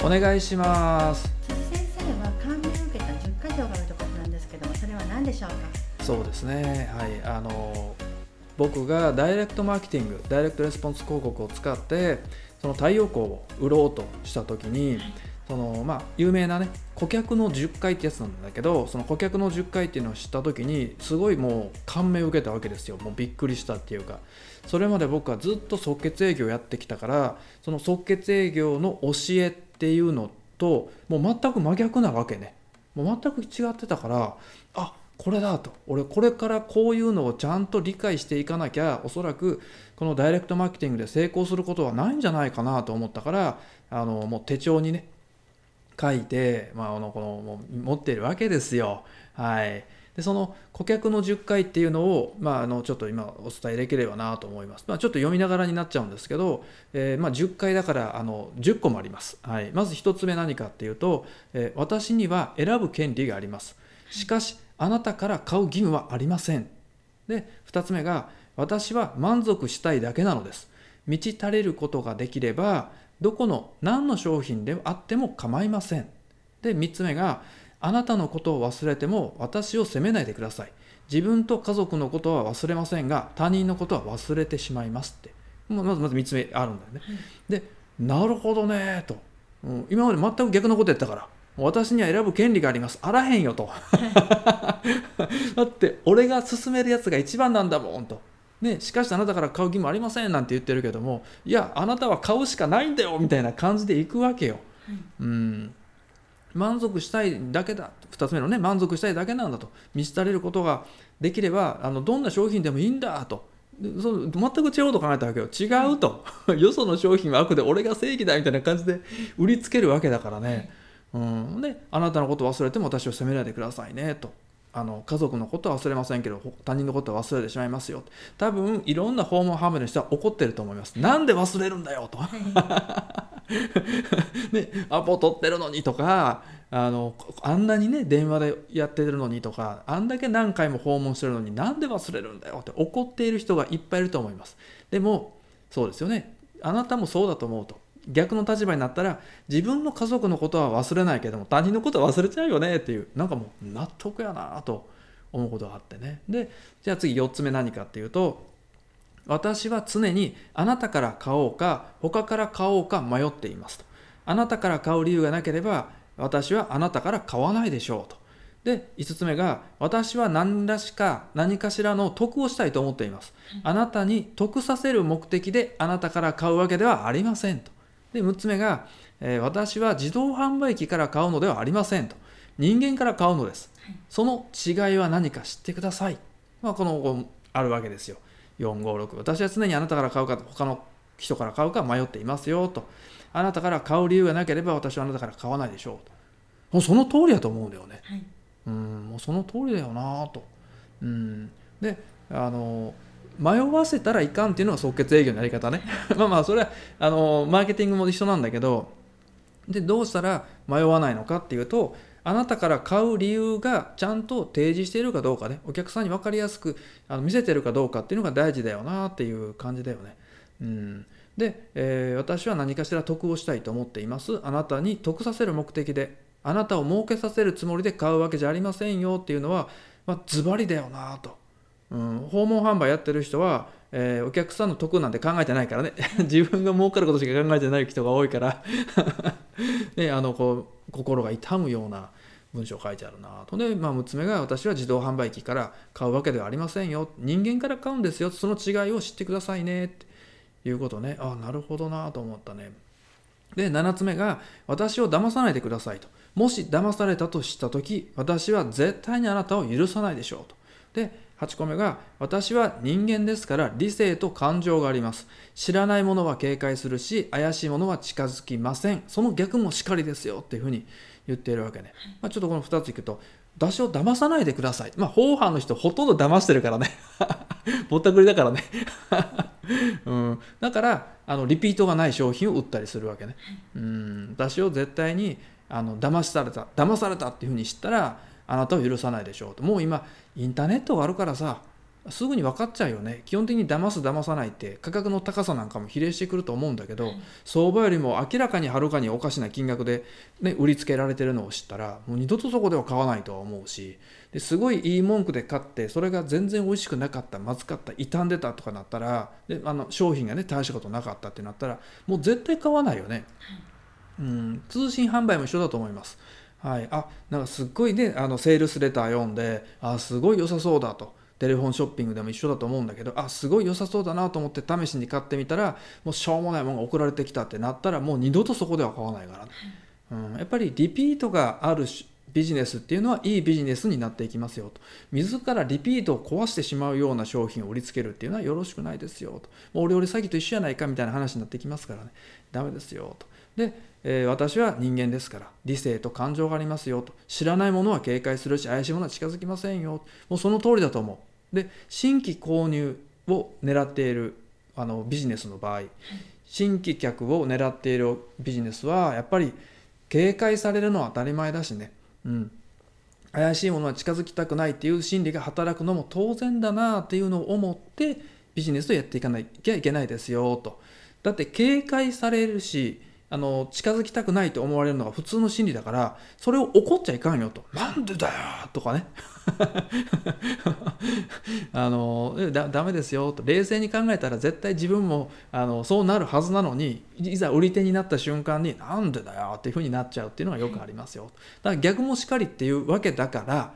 お願いします。 先生は感銘を受けた10箇条があるということなんですけども、それは何でしょうか？ そうですね、はい、僕がダイレクトマーケティング、ダイレクトレスポンス広告を使ってその太陽光を売ろうとした時に、有名なね顧客の10回ってやつなんだけど、その顧客の10回っていうのを知った時にすごいもう感銘を受けたわけですよ。もうびっくりしたっていうか、それまで僕はずっと即決営業をやってきたから、その即決営業の教えっていうのともう全く真逆なわけね。もう全く違ってたから、これだと、俺これからこういうのをちゃんと理解していかなきゃ、おそらくこのダイレクトマーケティングで成功することはないんじゃないかなと思ったから、もう手帳にね書いて、もう持っているわけですよ。はい。でその顧客の10回っていうのを、ちょっと今お伝えできればなと思います。ちょっと読みながらになっちゃうんですけど、10回だから10個もあります。はい。まず1つ目何かっていうと、私には選ぶ権利があります。しかしあなたから買う義務はありません。で2つ目が、私は満足したいだけなのです。満ち足れることができればどこの何の商品であっても構いません。で3つ目が、あなたのことを忘れても私を責めないでください。自分と家族のことは忘れませんが他人のことは忘れてしまいますって、まず3つ目あるんだよね。でなるほどねと、今まで全く逆のことやったから、私には選ぶ権利があります、あらへんよとだって俺が勧めるやつが一番なんだもんと、しかしあなたから買う義務ありませんなんて言ってるけども、いやあなたは買うしかないんだよみたいな感じでいくわけよ。満足したいだけだ、2つ目のね、満足したいだけなんだと、満ち足れることができればどんな商品でもいいんだと、全く違うと考えたわけよ。違うとよその商品は悪で俺が正義だみたいな感じで売りつけるわけだからね。であなたのことを忘れても私を責めないでくださいねと、家族のことは忘れませんけど他人のことは忘れてしまいますよ。多分いろんな訪問販売の人は怒ってると思います。なんで忘れるんだよとアポ取ってるのにとか、あんなにね電話でやってるのにとか、あんだけ何回も訪問してるのになんで忘れるんだよって怒っている人がいっぱいいると思います。でもそうですよね、あなたもそうだと思うと。逆の立場になったら、自分の家族のことは忘れないけども他人のことは忘れちゃうよねっていう、なんかもう納得やなと思うことがあってね。でじゃあ次4つ目何かっていうと、私は常にあなたから買おうか他から買おうか迷っていますと。あなたから買う理由がなければ私はあなたから買わないでしょうと。で5つ目が、私は何かしらの得をしたいと思っています。あなたに得させる目的であなたから買うわけではありませんと。で6つ目が、私は自動販売機から買うのではありませんと。人間から買うのです。その違いは何か知ってください。このあるわけですよ。456、私は常にあなたから買うか他の人から買うか迷っていますよと。あなたから買う理由がなければ私はあなたから買わないでしょうと。もうその通りだと思うんだよね。もうその通りだよなと。で迷わせたらいかんっていうのが即決営業のやり方ねそれはマーケティングも一緒なんだけど、でどうしたら迷わないのかっていうと、あなたから買う理由がちゃんと提示しているかどうかね、お客さんに分かりやすく見せているかどうかっていうのが大事だよなっていう感じだよね。で、私は何かしら得をしたいと思っています。あなたに得させる目的で、あなたを儲けさせるつもりで買うわけじゃありませんよっていうのは、ズバリだよなと。訪問販売やってる人は、お客さんの得なんて考えてないからね自分が儲かることしか考えてない人が多いから心が痛むような文章書いてあるなと。で、6つ目が、私は自動販売機から買うわけではありませんよ、人間から買うんですよ、その違いを知ってくださいねっていうことね。なるほどなと思ったね。で7つ目が、私を騙さないでくださいと。もし騙されたと知ったとき、私は絶対にあなたを許さないでしょうと。で8個目が、私は人間ですから理性と感情があります。知らないものは警戒するし、怪しいものは近づきません。その逆もしかりですよっていうふうに言っているわけね。ちょっとこの2ついくと、私を騙さないでください。法犯の人ほとんど騙してるからねぼったくりだからねだからリピートがない商品を売ったりするわけね。私を絶対に騙されたっていうふうに知ったらあなたを許さないでしょうと。もう今インターネットがあるからさ、 すぐに分かっちゃうよね。基本的に騙す騙さないって価格の高さなんかも比例してくると思うんだけど、相場よりも明らかにはるかにおかしな金額で、ね、売りつけられてるのを知ったらもう二度とそこでは買わないとは思うし、ですごいいい文句で買ってそれが全然美味しくなかった、まずかった、傷んでたとかなったら、で商品がね大したことなかったってなったらもう絶対買わないよね。通信販売も一緒だと思います。はい、なんかすっごいねセールスレター読んで、すごい良さそうだと、テレフォンショッピングでも一緒だと思うんだけど、すごい良さそうだなと思って試しに買ってみたらもうしょうもないものが送られてきたってなったらもう二度とそこでは買わないからね。やっぱりリピートがあるビジネスっていうのはいいビジネスになっていきますよと。自らリピートを壊してしまうような商品を売りつけるっていうのはよろしくないですよと。もうお料理詐欺と一緒やないかみたいな話になってきますからね、ダメですよと。で私は人間ですから理性と感情がありますよと。知らないものは警戒するし怪しいものは近づきませんよ。もうその通りだと思う。で新規購入を狙っているビジネスの場合、新規客を狙っているビジネスはやっぱり警戒されるのは当たり前だしね、怪しいものは近づきたくないっていう心理が働くのも当然だなっていうのを思ってビジネスをやっていかなきゃいけないですよと。だって警戒されるし近づきたくないと思われるのが普通の心理だから、それを怒っちゃいかんよと。なんでだよとかねダメですよと。冷静に考えたら絶対自分もそうなるはずなのに、いざ売り手になった瞬間になんでだよっていう風になっちゃうっていうのがよくありますよ。だから逆もしかりっていうわけだから、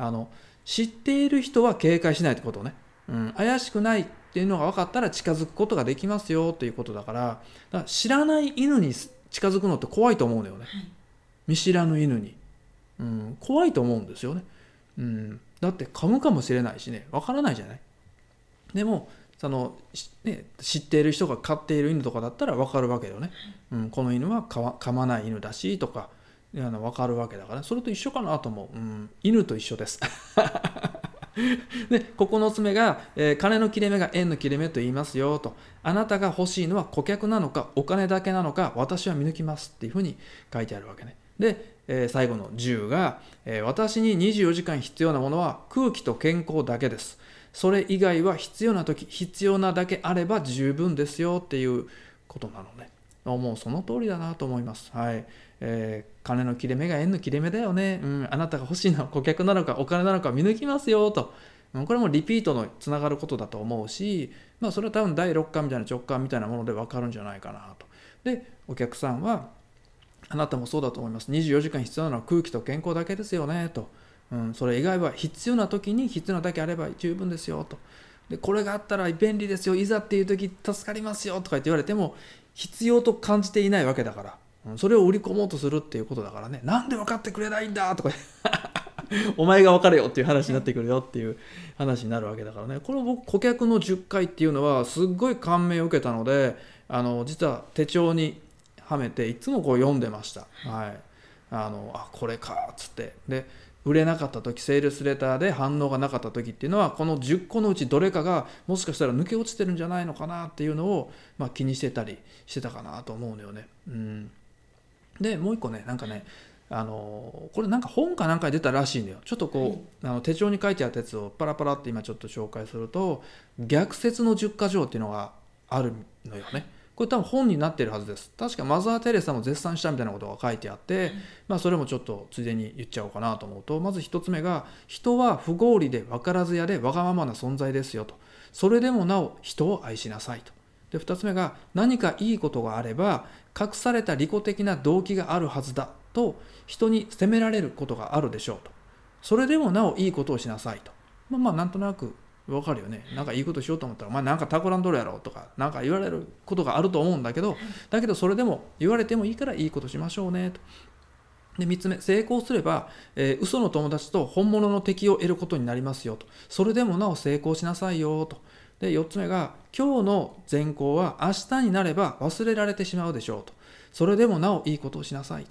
知っている人は警戒しないってことね、怪しくないっていうのが分かったら近づくことができますよということだから、知らない犬に近づくのって怖いと思うのよね、見知らぬ犬に、怖いと思うんですよね。だって噛むかもしれないしね、わからないじゃない。でも知っている人が飼っている犬とかだったらわかるわけよね、この犬は噛まない犬だしとかわかるわけだから、それと一緒かなと思う、犬と一緒ですで9つ目が、金の切れ目が縁の切れ目と言いますよと。あなたが欲しいのは顧客なのかお金だけなのか私は見抜きますっていうふうに書いてあるわけね。で、最後の10が、私に24時間必要なものは空気と健康だけです。それ以外は必要な時必要なだけあれば十分ですよっていうことなのね。もうその通りだなと思います。はい。金の切れ目が縁の切れ目だよね、あなたが欲しいのは顧客なのかお金なのか見抜きますよと。これもリピートのつながることだと思うし、それは多分第6感みたいな直感みたいなもので分かるんじゃないかなと。でお客さんはあなたもそうだと思います。24時間必要なのは空気と健康だけですよねと、それ以外は必要な時に必要なだけあれば十分ですよと。でこれがあったら便利ですよ、いざっていう時助かりますよとか言われても必要と感じていないわけだから、それを売り込もうとするっていうことだからね。なんで分かってくれないんだとかお前が分かれよっていう話になってくるよっていう話になるわけだからね。この僕顧客の10回っていうのはすっごい感銘を受けたので、実は手帳にはめていつもこう読んでました。はい。これかっつって。で売れなかった時、セールスレターで反応がなかった時っていうのはこの10個のうちどれかがもしかしたら抜け落ちてるんじゃないのかなっていうのを、気にしてたりしてたかなと思うのよね。でもう一個ね、なんかね、これなんか本かなんかに出たらしいんだよ。ちょっとこう、手帳に書いてあったやつをパラパラって今ちょっと紹介すると、逆説の10か条っていうのがあるのよね。これ多分本になっているはずです。確かマザー・テレサも絶賛したみたいなことが書いてあって、それもちょっとついでに言っちゃおうかなと思うと、まず一つ目が人は不合理で分からずやでわがままな存在ですよと。それでもなお人を愛しなさいと。で二つ目が何かいいことがあれば隠された利己的な動機があるはずだと人に責められることがあるでしょうと。それでもなおいいことをしなさいと。なんとなくわかるよね。なんかいいことしようと思ったらお前なんか企んどるやろとかなんか言われることがあると思うんだけど、それでも言われてもいいからいいことしましょうねと。で3つ目、成功すれば、嘘の友達と本物の敵を得ることになりますよと。それでもなお成功しなさいよと。で4つ目が今日の善行は明日になれば忘れられてしまうでしょうと。それでもなおいいことをしなさいと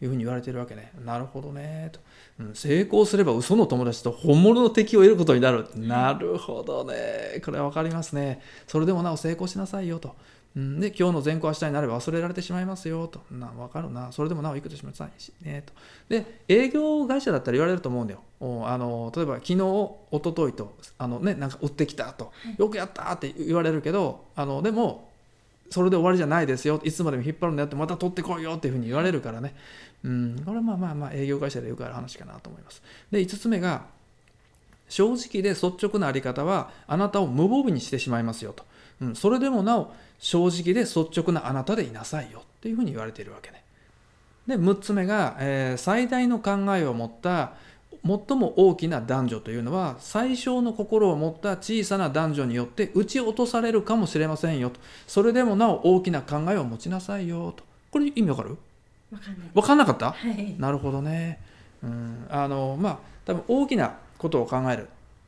いうふうに言われてるわけね。なるほどねと、成功すれば嘘の友達と本物の敵を得ることになる。なるほどね、これは分かりますね。それでもなお成功しなさいよと。で今日の善行明日になれば忘れられてしまいますよと。分かるな。それでもなおいくとしなさいしねと。で営業会社だったら言われると思うんだよ。例えば昨日一昨日となんか売ってきたと、よくやったって言われるけど、でもそれで終わりじゃないですよ、いつまでも引っ張るんだよってまた取ってこいよっていうふうに言われるからね。これはまあ営業会社でよくある話かなと思います。で5つ目が、正直で率直なあり方はあなたを無防備にしてしまいますよと。それでもなお正直で率直なあなたでいなさいよっていうふうに言われているわけね。で6つ目が、最大の考えを持った最も大きな男女というのは、最小の心を持った小さな男女によって撃ち落とされるかもしれませんよと。それでもなお大きな考えを持ちなさいよと。これ意味わかる？わかんなかった？はい、なるほどね。多分大きなことを考える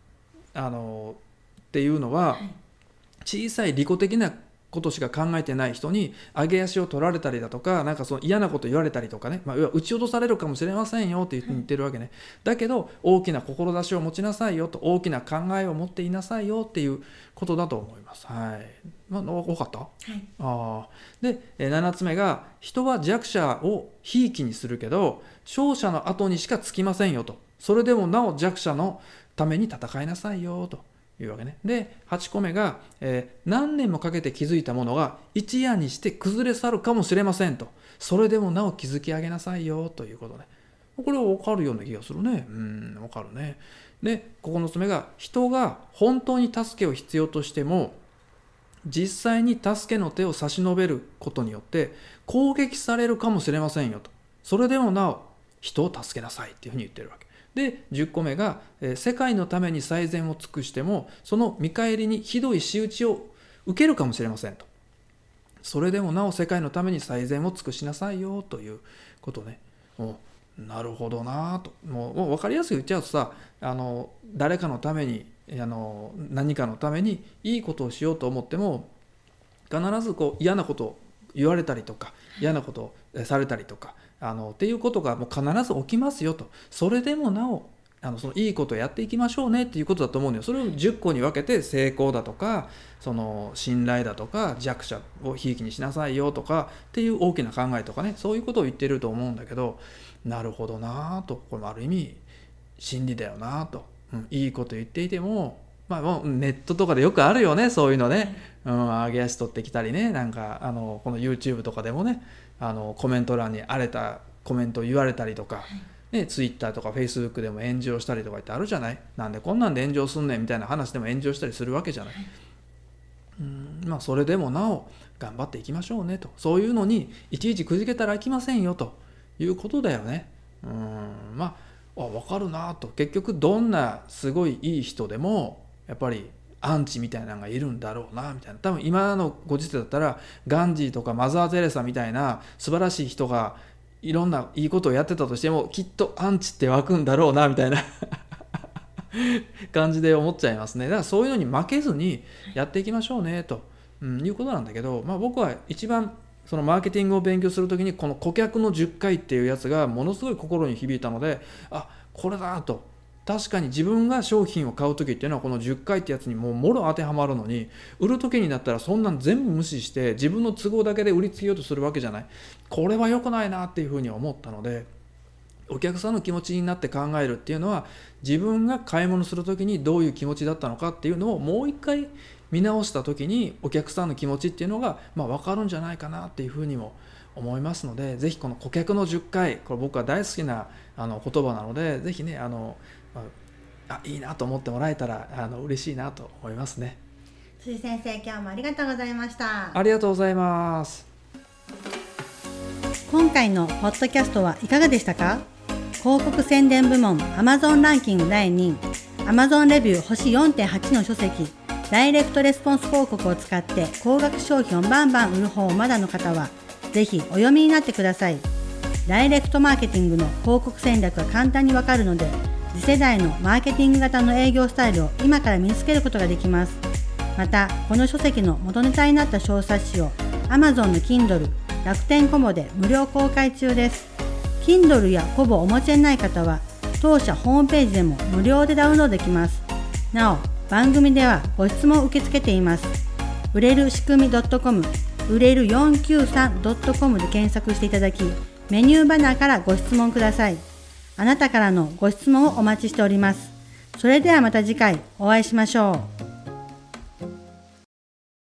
っていうのは、小さい利己的なことしか考えてない人に上げ足を取られたりだとか、なんかその嫌なこと言われたりとかね、撃ち落とされるかもしれませんよって言ってるわけね。だけど大きな志を持ちなさいよと、大きな考えを持っていなさいよっていうことだと思います。はい。分かった？はい。で7つ目が、人は弱者をひいきにするけど勝者の後にしかつきませんよと。それでもなお弱者のために戦いなさいよというわけね。で8個目が、何年もかけて築いたものが一夜にして崩れ去るかもしれませんと。それでもなお築き上げなさいよということね。これは分かるような気がするね。分かるね。で9つ目が、人が本当に助けを必要としても実際に助けの手を差し伸べることによって攻撃されるかもしれませんよと。それでもなお人を助けなさいっていうふうに言ってるわけで、10個目が、世界のために最善を尽くしてもその見返りにひどい仕打ちを受けるかもしれませんと。それでもなお世界のために最善を尽くしなさいよということね。なるほどなと。もう分かりやすく言っちゃうとさ、誰かのために何かのためにいいことをしようと思っても必ず嫌なことを言われたりとか嫌なことをされたりとかっていうことがもう必ず起きますよと。それでもなおそのいいことをやっていきましょうねっていうことだと思うんだよ。それを10個に分けて、成功だとかその信頼だとか弱者をひいきにしなさいよとかっていう大きな考えとかね、そういうことを言ってると思うんだけど、なるほどなと。これもある意味真理だよなと。いいこと言っていても、もうネットとかでよくあるよね、そういうのね。上げ足取ってきたりね、なんかこの YouTube とかでもね、コメント欄に荒れたコメントを言われたりとか、Twitter とか Facebook でも炎上したりとかってあるじゃない。なんでこんなんで炎上すんねんみたいな話でも炎上したりするわけじゃない。それでもなお頑張っていきましょうねと。そういうのにいちいちくじけたらいきませんよということだよね。分かるなと。結局どんなすごいいい人でもやっぱりアンチみたいなのがいるんだろうなみたいな。多分今のご時世だったらガンジーとかマザー・テレサみたいな素晴らしい人がいろんないいことをやってたとしてもきっとアンチって湧くんだろうなみたいな感じで思っちゃいますね。だからそういうのに負けずにやっていきましょうねと、いうことなんだけど、僕は一番そのマーケティングを勉強するときにこの顧客の10回っていうやつがものすごい心に響いたので、これだと。確かに自分が商品を買うときっていうのはこの10回ってやつにもろ当てはまるのに、売るときになったらそんなん全部無視して自分の都合だけで売りつけようとするわけじゃない。これは良くないなっていうふうに思ったので、お客さんの気持ちになって考えるっていうのは、自分が買い物するときにどういう気持ちだったのかっていうのをもう一回見直したときにお客さんの気持ちっていうのが分かるんじゃないかなっていうふうにも思いますので、ぜひこの顧客の10回、これ僕は大好きな言葉なので、ぜひねいいなと思ってもらえたら嬉しいなと思いますね。 辻先生、今日もありがとうございました。 ありがとうございます。 今回のポッドキャストはいかがでしたか？広告宣伝部門 Amazon ランキング第2位、 Amazon レビュー星 4.8 の書籍、ダイレクトレスポンス広告を使って高額商品をバンバン売る方をまだの方はぜひお読みになってください。ダイレクトマーケティングの広告戦略が簡単にわかるので、次世代のマーケティング型の営業スタイルを今から身につけることができます。また、この書籍の元ネタになった小冊子を Amazon の Kindle、楽天コモで無料公開中です。 Kindle やコボをお持ちでない方は当社ホームページでも無料でダウンロードできます。なお、番組ではご質問を受け付けています。売れる仕組み .com、売れる 493.com で検索していただき、メニューバナーからご質問ください。あなたからのご質問をお待ちしております。それではまた次回お会いしましょう。